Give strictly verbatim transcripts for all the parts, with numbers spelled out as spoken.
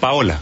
Paola.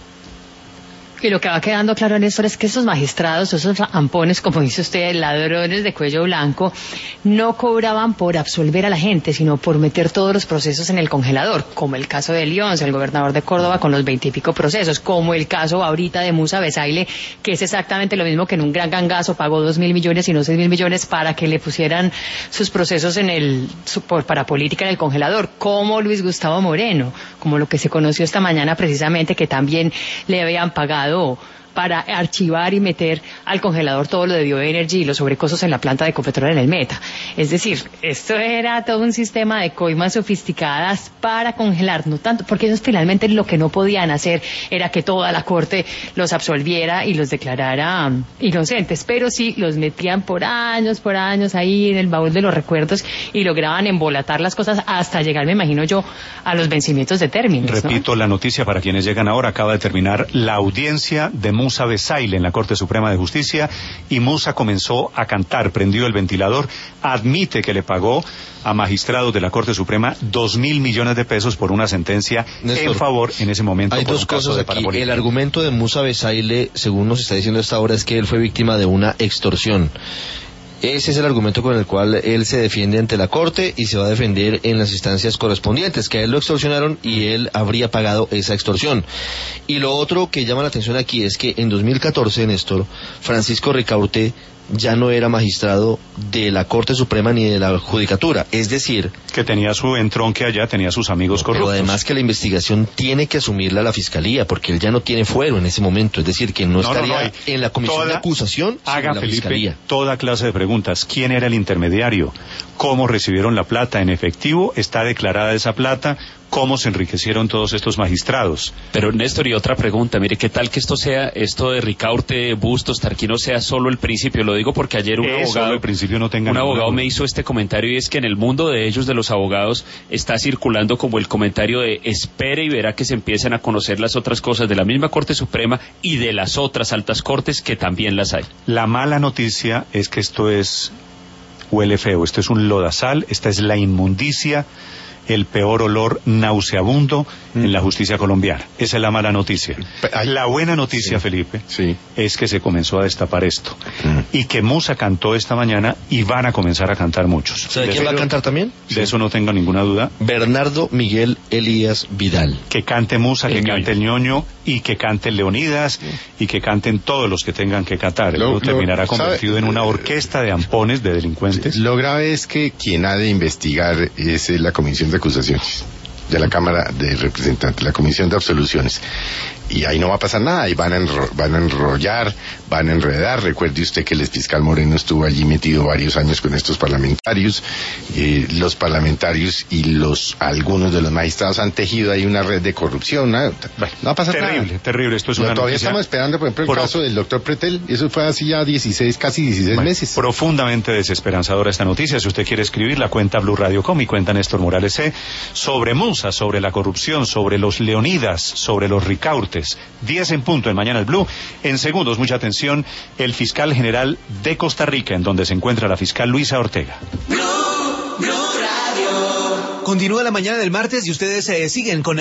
Y lo que va quedando claro, Néstor, es que esos magistrados, esos ampones, como dice usted, ladrones de cuello blanco, no cobraban por absolver a la gente, sino por meter todos los procesos en el congelador, como el caso de León, el gobernador de Córdoba con los veintipico procesos, como el caso ahorita de Musa Besaile, que es exactamente lo mismo, que en un gran gangazo pagó dos mil millones y no seis mil millones para que le pusieran sus procesos en el, su, por, para política en el congelador, como Luis Gustavo Moreno, como lo que se conoció esta mañana precisamente, que también le habían pagado para archivar y meter al congelador todo lo de Bioenergy y los sobrecostos en la planta de Ecopetrol en el Meta. Es decir, esto era todo un sistema de coimas sofisticadas para congelar, no tanto, porque ellos finalmente lo que no podían hacer era que toda la corte los absolviera y los declarara um, inocentes, pero sí los metían por años, por años ahí en el baúl de los recuerdos y lograban embolatar las cosas hasta llegar, me imagino yo, a los vencimientos de términos. Repito, ¿no? La noticia para quienes llegan ahora: acaba de terminar la audiencia de Musa Besaile en la Corte Suprema de Justicia y Musa comenzó a cantar, prendió el ventilador, admite que le pagó a magistrados de la Corte Suprema dos mil millones de pesos por una sentencia Néstor, en favor en ese momento. Hay por dos un caso cosas de aquí. parapolítica. El argumento de Musa Besaile, según nos está diciendo hasta ahora, es que él fue víctima de una extorsión. Ese es el argumento con el cual él se defiende ante la Corte y se va a defender en las instancias correspondientes, que a él lo extorsionaron y él habría pagado esa extorsión. Y lo otro que llama la atención aquí es que en dos mil catorce, Néstor, Francisco Ricaurte ya no era magistrado de la Corte Suprema ni de la Judicatura, es decir... que tenía su entronque allá, tenía sus amigos corruptos. Pero además que la investigación tiene que asumirla la Fiscalía, porque él ya no tiene fuero en ese momento, es decir, que no, no estaría no, no, en la comisión toda, de acusación, haga sino la Felipe Fiscalía. Toda clase de preguntas. ¿Quién era el intermediario? ¿Cómo recibieron la plata en efectivo? ¿Está declarada esa plata? ¿Cómo se enriquecieron todos estos magistrados? Pero Néstor, y otra pregunta, mire, ¿qué tal que esto sea, esto de Ricaurte, Bustos, Tarquino sea solo el principio? Lo digo porque ayer un Eso, abogado, el principio no tenga un abogado ninguna... me hizo este comentario, y es que en el mundo de ellos, de los abogados, está circulando como el comentario de espere y verá que se empiezan a conocer las otras cosas de la misma Corte Suprema y de las otras altas cortes, que también las hay. La mala noticia es que esto es, huele feo, esto es un lodazal, esta es la inmundicia, el peor olor nauseabundo mm. en la justicia colombiana. Esa es la mala noticia. La buena noticia, sí. Felipe, sí. es que se comenzó a destapar esto. Mm. Y que Musa cantó esta mañana y van a comenzar a cantar muchos. ¿Sabe quién va a cantar también? De sí. eso no tengo ninguna duda. Bernardo Miguel Elías Vidal. Que cante Musa, el que ñoño. cante el ñoño y que cante Leonidas sí. y que canten todos los que tengan que cantar. Lo, Luego terminará lo, convertido ¿sabe? en una orquesta de ampones, de delincuentes. Lo grave es que quien ha de investigar es la Comisión de Acusaciones de la Cámara de Representantes, la Comisión de Absoluciones, y ahí no va a pasar nada, y van a, enro- van a enrollar, van a enredar. Recuerde usted que el fiscal Moreno estuvo allí metido varios años con estos parlamentarios, eh, los parlamentarios y los algunos de los magistrados han tejido ahí una red de corrupción. ¿no? Bueno, no va a pasar terrible, nada. Terrible, terrible, esto es no, una todavía noticia... estamos esperando, por ejemplo, el Pro... caso del doctor Pretel, eso fue hace ya dieciséis, casi dieciséis bueno, meses. Profundamente desesperanzadora esta noticia. Si usted quiere escribir, la cuenta Blue Radio punto com y cuenta Néstor Morales C. sobre Musa, sobre la corrupción, sobre los Leonidas, sobre los Ricaurtes. diez en punto en Mañana el Blue. En segundos, mucha atención, el fiscal general de Costa Rica, en donde se encuentra la fiscal Luisa Ortega. Blue, Blue Radio. Continúa la mañana del martes y ustedes eh, siguen con